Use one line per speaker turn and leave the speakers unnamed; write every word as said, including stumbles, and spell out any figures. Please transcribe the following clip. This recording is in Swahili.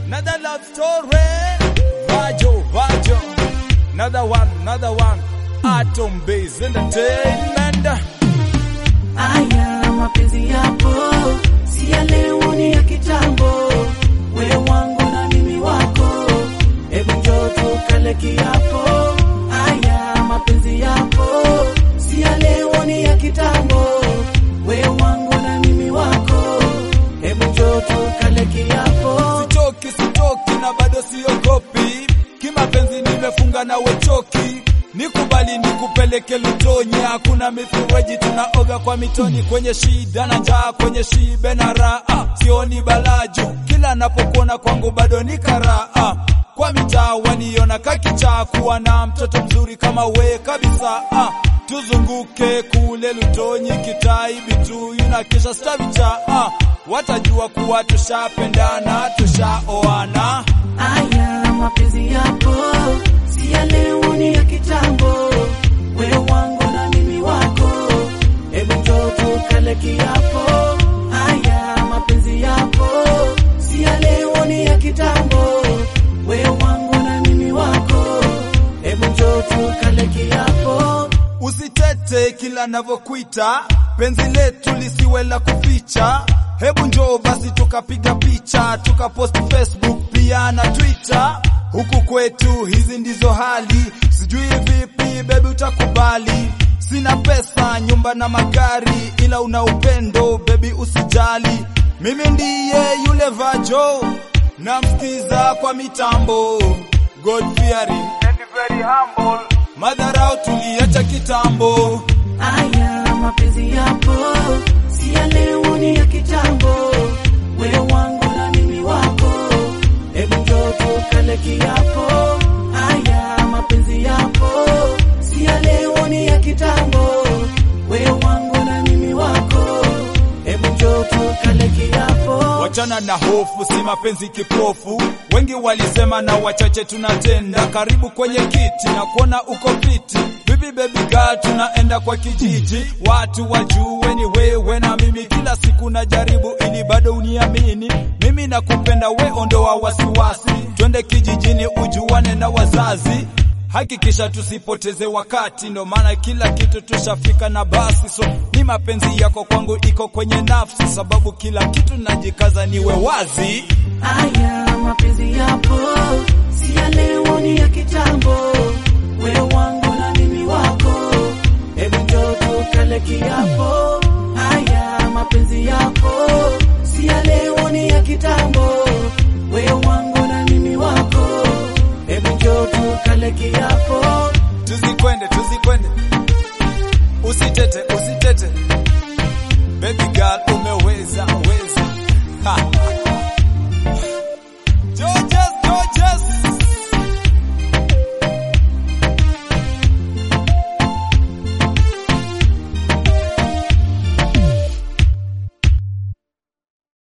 another love story. Vajo, Vajo, another one, another one. Atom Base Entertainment.
Aya mapenzi yapo, si ya leo ni ya kitambo. Wewe wangu na mimi wako, hebu njoo tukale kiapo. Aya mapenzi yapo, si ya leo ni ya kitambo. Wewe wangu na mimi wako, hebu njoo tukale kiapo.
Sitoki, sitoki na bado siogopi, kimapenzi nimefunga na wechoki. Nikubali nikupeleke Lutonyi, hakuna mifereji tunaoga kwa mitoni. Kwenye shida na njaa, kwenye shibe na raha, sioni balaju, kila napokuona kwangu bado ni karaha. Kwa mitaa waniona kakicha, kuwa na mtoto mzuri kama we kabisa. ah. Tuzunguke kule Lutonyi, Kitai, Bituyu na kisha Stavicha. ah. Watajua kuwa tushapendana, tushaoana.
Aya mapenzi yapo, si ya leo ni ya kitambo. Wewe wangu na mimi wako, hebu njoo tukale kiapo. Aya mapenzi yapo, si ya leo ni ya kitambo. Wewe wangu na mimi wako, hebu njoo tukale kiapo.
Usitete kila navyokuita, penzi letu lisiwe la kuficha. Hebu njoo basi tukapiga picha, tukapost Facebook pia na Twitter. Huku kwetu hizi ndizo hali, sijui vipi baby utakubali. Sina pesa, nyumba na magari, ila una upendo baby usijali. Mimi ndiye yule Vajo, namsikiza kwa mitambo. God fearing and very humble, madharau tuliacha kitambo.
Aya mapenzi yapo, si ya leo ni ya kitambo. Wewe wangu na mimi wako, hebu njoo tukale kiapo. Aya mapenzi yapo, si ya leo ni ya kitambo. Wewe wangu na mimi wako, hebu njoo tukale kiapo.
Wachana na hofu, si mapenzi kipofu. Wengi walisema na wachache tunatenda. Karibu kwenye kiti na kuona uko fiti. Bibi baby girl tunaenda kwa kijiji, watu wajue ni wewe na mimi. Kila siku najaribu ili bado uniamini. Mimi nakupenda, we ondoa wasiwasi. Twende kijijini ujuane na wazazi, hakikisha tusipoteze wakati. Ndo maana kila kitu tushafika na basi. So ni mapenzi yako kwangu iko kwenye nafsi, sababu kila kitu najikaza niwe wazi.
Aya mapenzi yapo, si ya leo ni ya kitambo. Wewe wangu na mimi wako, hebu njoo tukale kiapo. Aya mapenzi yapo, si ya leo ni ya kitambo.